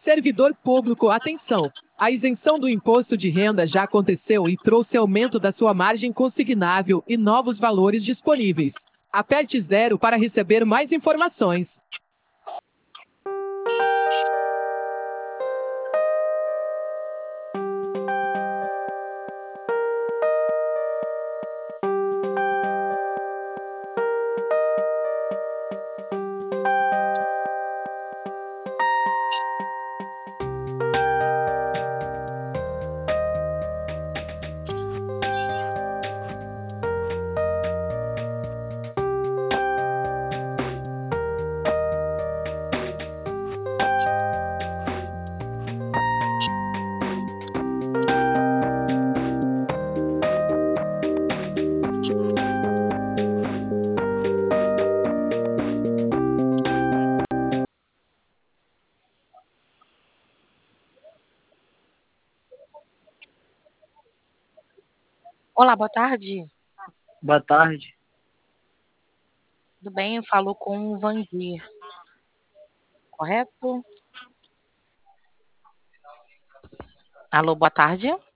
Servidor público, atenção! A isenção do imposto de renda já aconteceu e trouxe aumento da sua margem consignável e novos valores disponíveis. Aperte 0 para receber mais informações. Olá, boa tarde. Boa tarde. Tudo bem? Eu falo com o Vandir, correto? Alô, boa tarde.